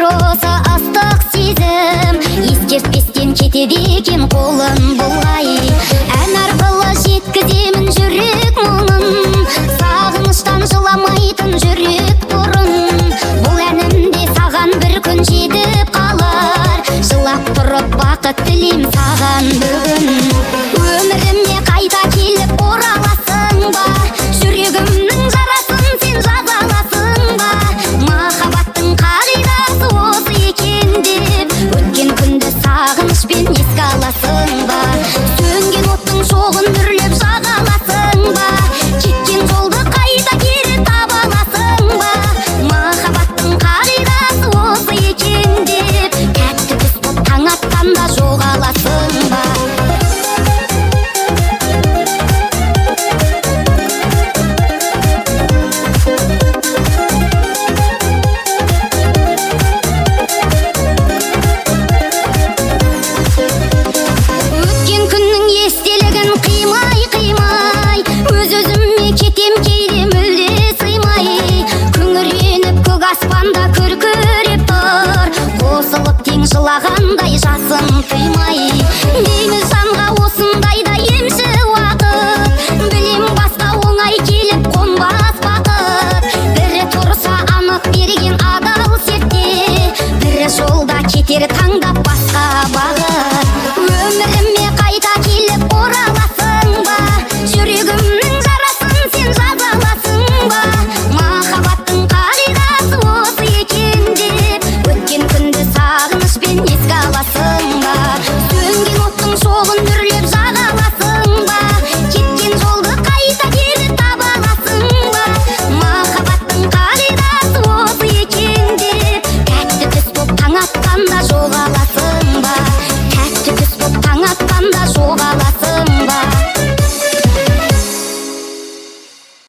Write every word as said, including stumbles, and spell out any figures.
болса ыстық сезім, ескертпестен кетеді екен қолын бұлғай. Ән арқылы жеткіземін жүрек мұңын, сағыныштан жыламайтын жүрек бұрын. Бұл әнімде саған бір күн жетіп қалар, жылап тұрып бақыт тілейм саған бүгін. Өміріме қайта келіп ораласың ба, жүрегімнің жарасын сен жаза аласың ба. Махаббаттың қағидасы осы екен деп, өткен күнді сағынышпен еске аласың ба. Сөнген оттың шоғын үрлеп жаға аласың ба, кеткен жолды қайта кері таба аласың ба. Махаббаттың қағидасы осы екен деп, тәтті түс боп таң атқанда жоғаласың ба. Өткен күннің естелігін қимай-қимай, өз-өзіме кетем кейде мүлде сыймай. Күңіреніп көк аспанда күркіреп тұр, қосылып тең жылағандай жасым тыймай. Дейміз жанға осындайда емші уақыт, білем басқа оңай келіп қонбас бақыт. Бірі тұрса анық берген адал сертте, бірі жолда кетер таңдап басқа бағыт. Өміріме қайта келіп ораласың ба, жүрегімнің жарасын сен жаза аласың ба. Махаббаттың қағидасы осы екен деп, өткен күнді сағынышпен еске аласың ба. Сөнген оттың шоғын үрлеп жаға аласың ба, кеткен жолды қайта кері таба аласың ба. Махаббаттың қағидасы осы екен деп, тәтті түс боп таң атқанда жоғаласың.